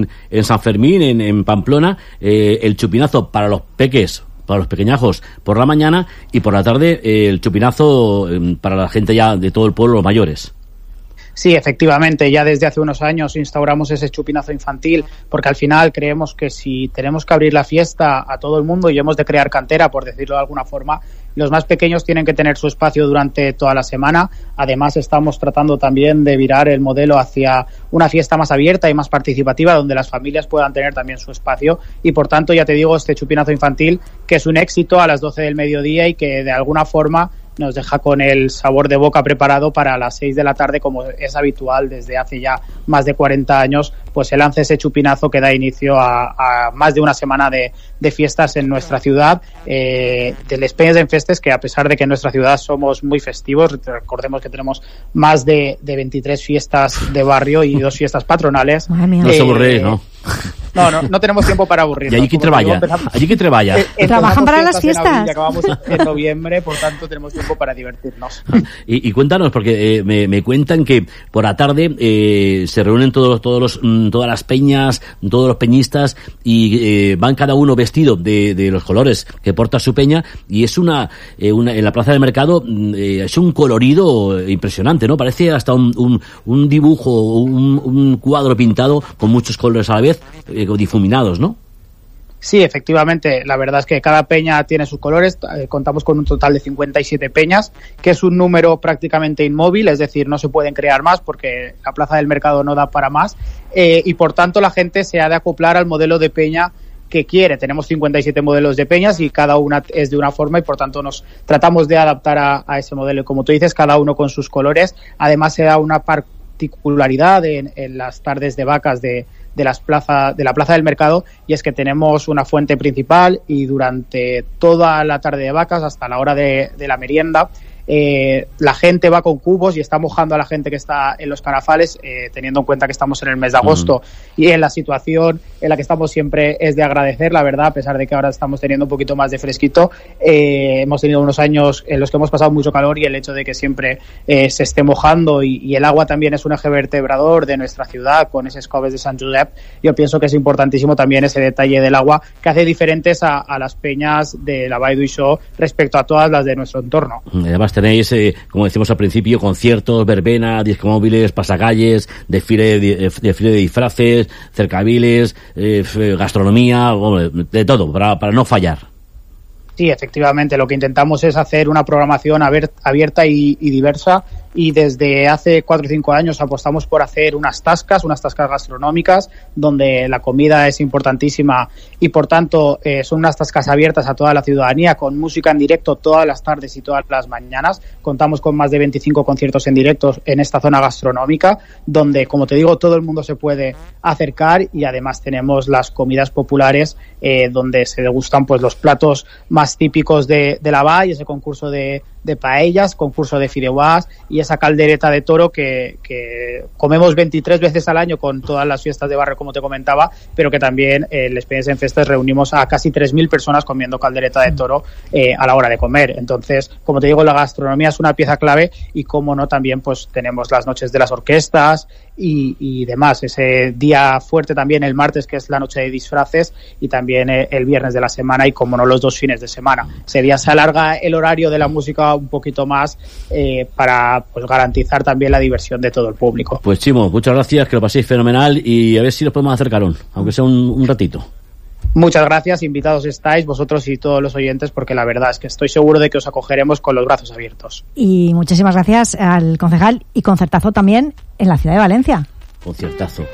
en San Fermín, en Pamplona, el chupinazo para los peques, para los pequeñajos por la mañana, y por la tarde el chupinazo para la gente ya de todo el pueblo, los mayores. Sí, efectivamente, ya desde hace unos años instauramos ese chupinazo infantil, porque al final creemos que si tenemos que abrir la fiesta a todo el mundo y hemos de crear cantera, por decirlo de alguna forma, los más pequeños tienen que tener su espacio durante toda la semana. Además, estamos tratando también de virar el modelo hacia una fiesta más abierta y más participativa, donde las familias puedan tener también su espacio. Y por tanto, ya te digo, este chupinazo infantil, que es un éxito a las 12 del mediodía y que de alguna forma nos deja con el sabor de boca preparado para las 6 de la tarde, como es habitual desde hace ya más de 40 años, pues se lanza ese chupinazo que da inicio a más de una semana de fiestas en nuestra ciudad, de Les Peñas en Festes, que a pesar de que en nuestra ciudad somos muy festivos, recordemos que tenemos más de 23 fiestas de barrio y 2 fiestas patronales. No se aburre, ¿no? No tenemos tiempo para aburrirnos. ¿Y allí que treballa? ¿Trabajan para las fiestas? Y acabamos en noviembre, por tanto tenemos tiempo para divertirnos. Y cuéntanos, porque me cuentan que por la tarde se reúnen todas las peñas, todos los peñistas, y van cada uno vestido de los colores que porta su peña, y es en la plaza del mercado es un colorido impresionante, ¿no? Parece hasta un dibujo, un cuadro pintado con muchos colores a la vez, difuminados, ¿no? Sí, efectivamente, la verdad es que cada peña tiene sus colores. Contamos con un total de 57 peñas, que es un número prácticamente inmóvil, es decir, no se pueden crear más porque la plaza del mercado no da para más, y por tanto la gente se ha de acoplar al modelo de peña que quiere. Tenemos 57 modelos de peñas y cada una es de una forma, y por tanto nos tratamos de adaptar a ese modelo, y como tú dices, cada uno con sus colores. Además se da una particularidad en las tardes de vacas de la plaza del mercado, y es que tenemos una fuente principal, y durante toda la tarde de vacas hasta la hora de la merienda la gente va con cubos y está mojando a la gente que está en los canafales, teniendo en cuenta que estamos en el mes de agosto y en la situación en la que estamos siempre es de agradecer, la verdad, a pesar de que ahora estamos teniendo un poquito más de fresquito. Hemos tenido unos años en los que hemos pasado mucho calor, y el hecho de que siempre se esté mojando y el agua también es un eje vertebrador de nuestra ciudad con esos coves de Sant Josep. Yo pienso que es importantísimo también ese detalle del agua, que hace diferentes a las peñas de la Vall d'Uixó respecto a todas las de nuestro entorno. Además tenéis, como decimos al principio, conciertos, verbena, discomóviles, pasacalles, desfile de disfraces, cercaviles, gastronomía, de todo, para no fallar. Sí, efectivamente, lo que intentamos es hacer una programación abierta y diversa, y desde hace 4 o 5 años apostamos por hacer unas tascas gastronómicas, donde la comida es importantísima, y por tanto son unas tascas abiertas a toda la ciudadanía, con música en directo todas las tardes y todas las mañanas. Contamos con más de 25 conciertos en directo en esta zona gastronómica, donde, como te digo, todo el mundo se puede acercar, y además tenemos las comidas populares, donde se degustan pues los platos más típicos de la Vall, ese concurso de paellas, concurso de fideuàs y esa caldereta de toro que comemos 23 veces al año con todas las fiestas de barrio, como te comentaba, pero que también en Les Peñas en Festes reunimos a casi 3.000 personas comiendo caldereta de toro a la hora de comer. Entonces, como te digo, la gastronomía es una pieza clave, y como no, también pues tenemos las noches de las orquestas y demás. Ese día fuerte también el martes, que es la noche de disfraces, y también el viernes de la semana, y como no, los 2 fines de semana. Ese día se alarga el horario de la música un poquito más para pues garantizar también la diversión de todo el público. Pues Chimo, muchas gracias, que lo paséis fenomenal, y a ver si nos podemos acercar aunque sea un ratito. Muchas gracias, invitados estáis vosotros y todos los oyentes, porque la verdad es que estoy seguro de que os acogeremos con los brazos abiertos. Y muchísimas gracias al concejal, y concertazo también en la ciudad de Valencia. Conciertazo.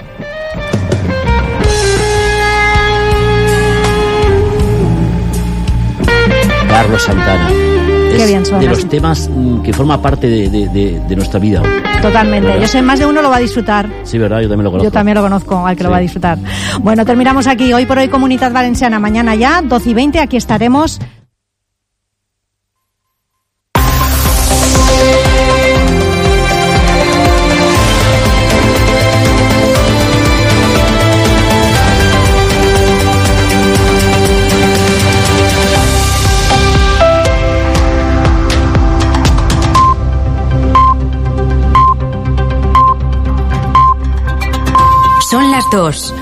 Carlos Santana. Qué bien suena. De los temas que forma parte de nuestra vida. Totalmente. ¿Verdad? Yo sé, más de uno lo va a disfrutar. Sí, ¿verdad? Yo también lo conozco. Yo también lo conozco, al que lo va a disfrutar. Bueno, terminamos aquí. Hoy por hoy, Comunitat Valenciana. Mañana ya, 12:20, aquí estaremos. Son las 2.